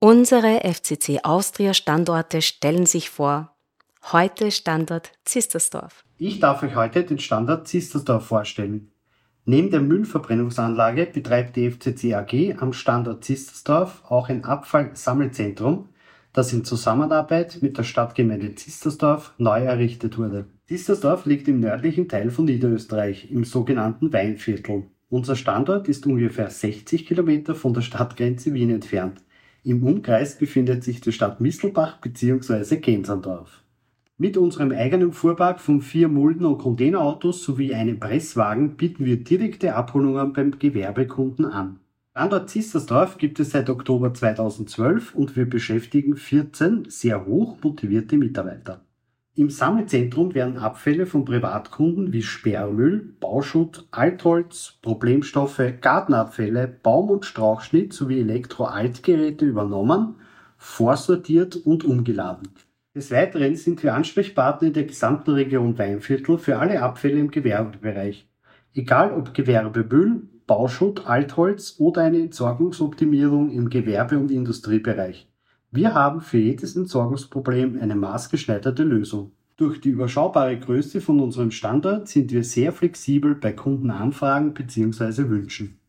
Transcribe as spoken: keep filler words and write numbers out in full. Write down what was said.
Unsere F C C Austria Standorte stellen sich vor. Heute Standort Zistersdorf. Ich darf euch heute den Standort Zistersdorf vorstellen. Neben der Müllverbrennungsanlage betreibt die F C C A G am Standort Zistersdorf auch ein Abfallsammelzentrum, das in Zusammenarbeit mit der Stadtgemeinde Zistersdorf neu errichtet wurde. Zistersdorf liegt im nördlichen Teil von Niederösterreich, im sogenannten Weinviertel. Unser Standort ist ungefähr sechzig Kilometer von der Stadtgrenze Wien entfernt. Im Umkreis befindet sich die Stadt Mistelbach bzw. Gensandorf. Mit unserem eigenen Fuhrpark von vier Mulden- und Containerautos sowie einem Presswagen bieten wir direkte Abholungen beim Gewerbekunden an. Standort Zistersdorf gibt es seit Oktober zweitausendzwölf und wir beschäftigen vierzehn sehr hoch motivierte Mitarbeiter. Im Sammelzentrum werden Abfälle von Privatkunden wie Sperrmüll, Bauschutt, Altholz, Problemstoffe, Gartenabfälle, Baum- und Strauchschnitt sowie Elektro-Altgeräte übernommen, vorsortiert und umgeladen. Des Weiteren sind wir Ansprechpartner in der gesamten Region Weinviertel für alle Abfälle im Gewerbebereich. Egal ob Gewerbemüll, Bauschutt, Altholz oder eine Entsorgungsoptimierung im Gewerbe- und Industriebereich. Wir haben für jedes Entsorgungsproblem eine maßgeschneiderte Lösung. Durch die überschaubare Größe von unserem Standort sind wir sehr flexibel bei Kundenanfragen bzw. Wünschen.